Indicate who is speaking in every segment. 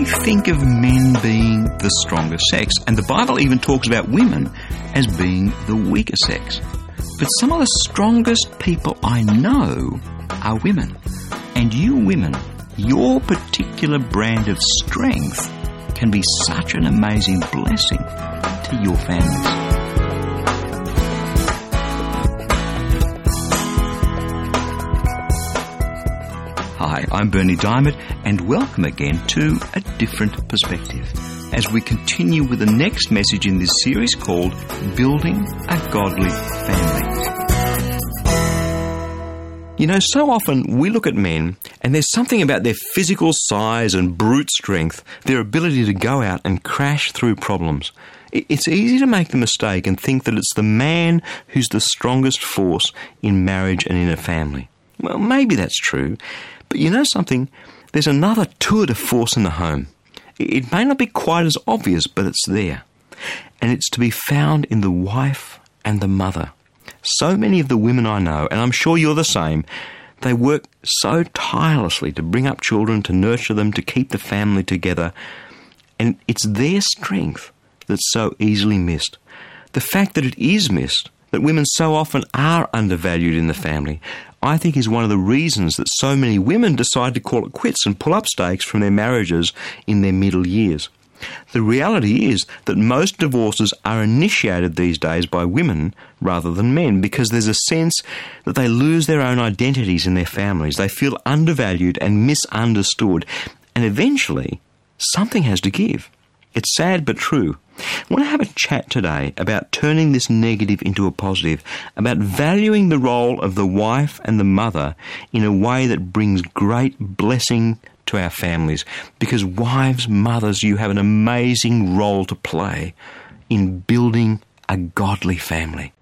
Speaker 1: we think of men being the stronger sex, and the Bible even talks about women as being the weaker sex. But some of the strongest people I know are women. And you women, your particular brand of strength can be such an amazing blessing to your families. Hi, I'm Bernie Diamond, and welcome again to A Different Perspective, as we continue with the next message in this series called Building a Godly Family. You know, so often we look at men, and there's something about their physical size and brute strength, their ability to go out and crash through problems. It's easy to make the mistake and think that it's the man who's the strongest force in marriage and in a family. Well, maybe that's true. But you know something? There's another tour de force in the home. It may not be quite as obvious, but it's there. And it's to be found in the wife and the mother. So many of the women I know, and I'm sure you're the same, they work so tirelessly to bring up children, to nurture them, to keep the family together. And it's their strength that's so easily missed. The fact that it is missed, that women so often are undervalued in the family, I think is one of the reasons that so many women decide to call it quits and pull up stakes from their marriages in their middle years. The reality is that most divorces are initiated these days by women rather than men, because there's a sense that they lose their own identities in their families. They feel undervalued and misunderstood, and eventually something has to give. It's sad but true. I want to have a chat today about turning this negative into a positive, about valuing the role of the wife and the mother in a way that brings great blessing to our families. Because wives, mothers, you have an amazing role to play in building a godly family.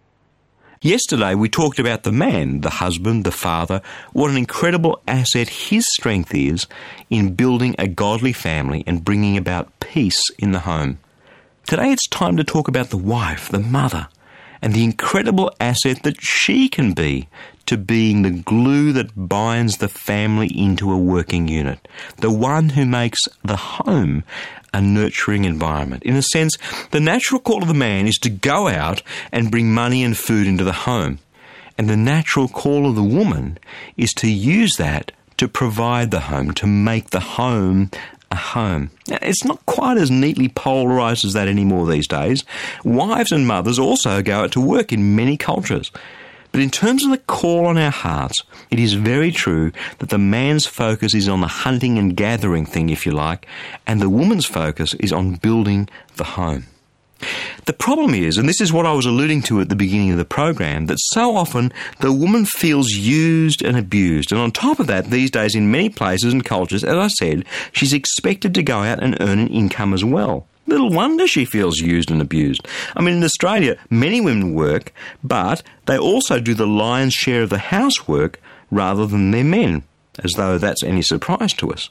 Speaker 1: Yesterday we talked about the man, the husband, the father, what an incredible asset his strength is in building a godly family and bringing about peace in the home. Today it's time to talk about the wife, the mother, and the incredible asset that she can be to being the glue that binds the family into a working unit, the one who makes the home a nurturing environment. In a sense, the natural call of the man is to go out and bring money and food into the home, and the natural call of the woman is to use that to provide the home, to make the home a home. Now, it's not quite as neatly polarised as that anymore these days. Wives and mothers also go out to work in many cultures. But in terms of the call on our hearts, it is very true that the man's focus is on the hunting and gathering thing, if you like, and the woman's focus is on building the home. The problem is, and this is what I was alluding to at the beginning of the program, that so often the woman feels used and abused. And on top of that, these days in many places and cultures, as I said, she's expected to go out and earn an income as well. Little wonder she feels used and abused. I mean, in Australia, many women work, but they also do the lion's share of the housework rather than their men, as though that's any surprise to us.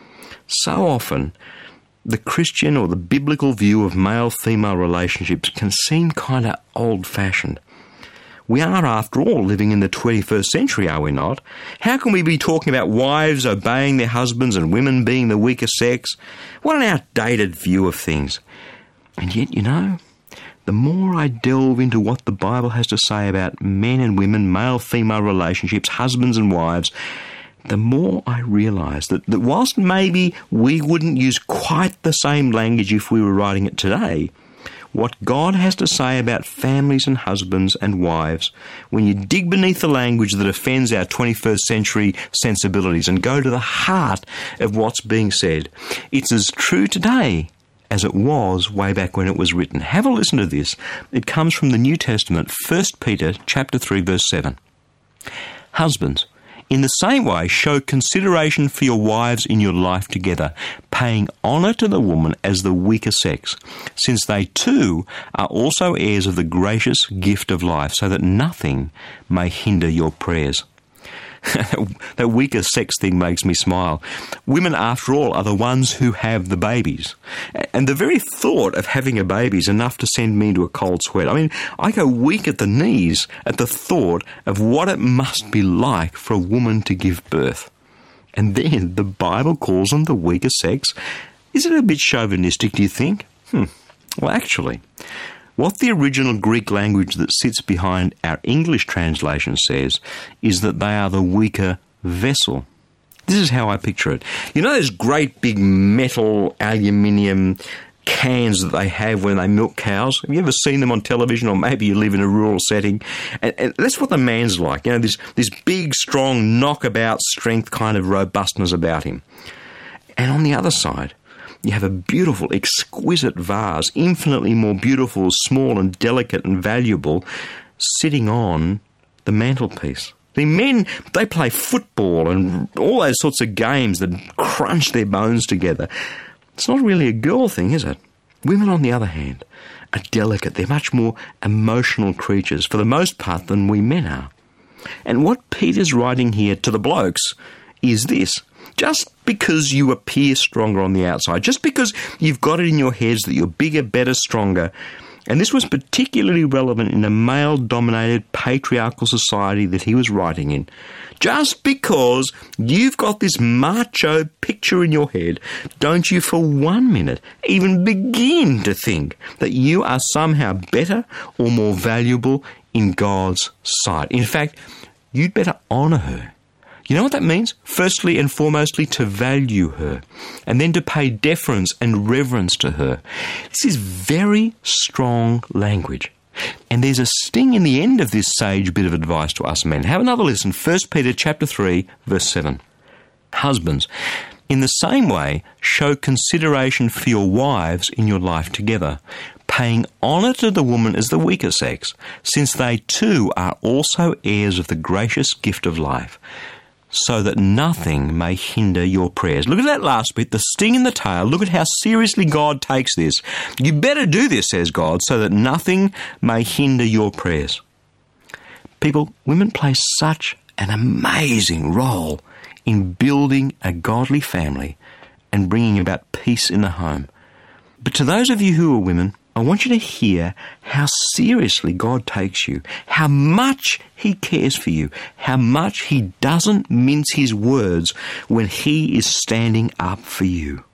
Speaker 1: So often, the Christian or the biblical view of male-female relationships can seem kind of old-fashioned. We are, after all, living in the 21st century, are we not? How can we be talking about wives obeying their husbands and women being the weaker sex? What an outdated view of things. And yet, you know, the more I delve into what the Bible has to say about men and women, male-female relationships, husbands and wives, the more I realise that whilst maybe we wouldn't use quite the same language if we were writing it today, what God has to say about families and husbands and wives, when you dig beneath the language that offends our 21st century sensibilities and go to the heart of what's being said, it's as true today as it was way back when it was written. Have a listen to this. It comes from the New Testament, 1 Peter chapter 3, verse 7. Husbands, in the same way, show consideration for your wives in your life together, paying honour to the woman as the weaker sex, since they too are also heirs of the gracious gift of life, so that nothing may hinder your prayers. That weaker sex thing makes me smile. Women, after all, are the ones who have the babies. And the very thought of having a baby is enough to send me into a cold sweat. I mean, I go weak at the knees at the thought of what it must be like for a woman to give birth. And then the Bible calls them the weaker sex. Is it a bit chauvinistic, do you think? Well, actually, what the original Greek language that sits behind our English translation says is that they are the weaker vessel. This is how I picture it. You know those great big metal aluminium cans that they have when they milk cows? Have you ever seen them on television, or maybe you live in a rural setting? And that's what the man's like. You know, this big, strong, knockabout strength kind of robustness about him. And on the other side, you have a beautiful, exquisite vase, infinitely more beautiful, small and delicate and valuable, sitting on the mantelpiece. The men, they play football and all those sorts of games that crunch their bones together. It's not really a girl thing, is it? Women, on the other hand, are delicate. They're much more emotional creatures, for the most part, than we men are. And what Peter's writing here to the blokes is this. Just because you appear stronger on the outside, just because you've got it in your heads that you're bigger, better, stronger, and this was particularly relevant in a male-dominated patriarchal society that he was writing in, just because you've got this macho picture in your head, don't you for 1 minute even begin to think that you are somehow better or more valuable in God's sight. In fact, you'd better honour her. You know what that means? Firstly and foremostly, to value her, and then to pay deference and reverence to her. This is very strong language. And there's a sting in the end of this sage bit of advice to us men. Have another listen. 1 Peter chapter 3, verse 7. Husbands, in the same way, show consideration for your wives in your life together, paying honour to the woman as the weaker sex, since they too are also heirs of the gracious gift of life, so that nothing may hinder your prayers. Look at that last bit, the sting in the tail. Look at how seriously God takes this. You better do this, says God, so that nothing may hinder your prayers. People, women play such an amazing role in building a godly family and bringing about peace in the home. But to those of you who are women, I want you to hear how seriously God takes you, how much He cares for you, how much He doesn't mince His words when He is standing up for you.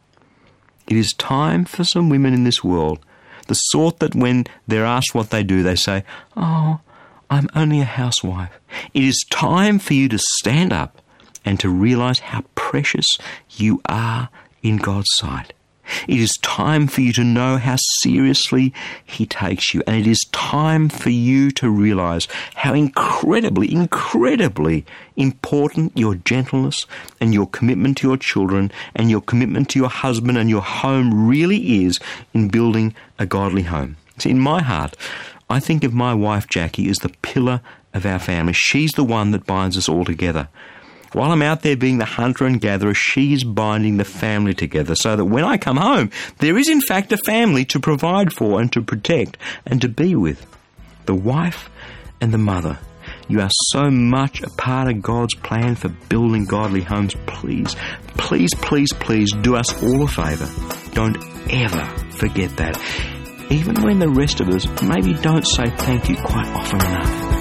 Speaker 1: It is time for some women in this world, the sort that when they're asked what they do, they say, "Oh, I'm only a housewife." It is time for you to stand up and to realize how precious you are in God's sight. It is time for you to know how seriously He takes you. And it is time for you to realize how incredibly, incredibly important your gentleness and your commitment to your children and your commitment to your husband and your home really is in building a godly home. See, in my heart, I think of my wife Jackie as the pillar of our family. She's the one that binds us all together. While I'm out there being the hunter and gatherer, she is binding the family together so that when I come home, there is in fact a family to provide for and to protect and to be with. The wife and the mother. You are so much a part of God's plan for building godly homes. Please, please, please, please do us all a favour. Don't ever forget that. Even when the rest of us maybe don't say thank you quite often enough.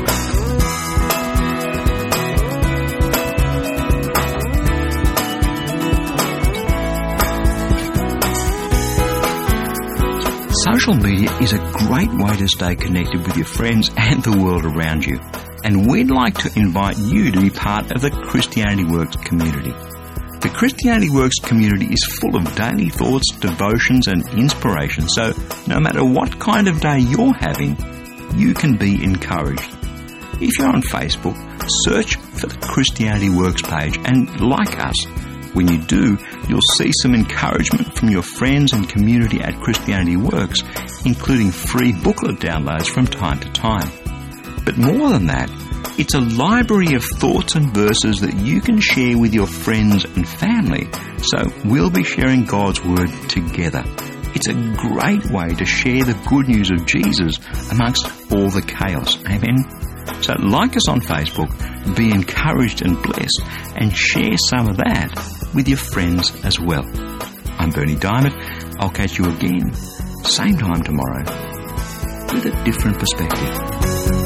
Speaker 1: Social media is a great way to stay connected with your friends and the world around you. And we'd like to invite you to be part of the Christianity Works community. The Christianity Works community is full of daily thoughts, devotions and inspiration. So no matter what kind of day you're having, you can be encouraged. If you're on Facebook, search for the Christianity Works page and like us. When you do, you'll see some encouragement from your friends and community at Christianity Works, including free booklet downloads from time to time. But more than that, it's a library of thoughts and verses that you can share with your friends and family. So we'll be sharing God's Word together. It's a great way to share the good news of Jesus amongst all the chaos. Amen? So like us on Facebook, be encouraged and blessed, and share some of that with your friends as well. I'm Bernie Diamond. I'll catch you again, same time tomorrow, with a different perspective.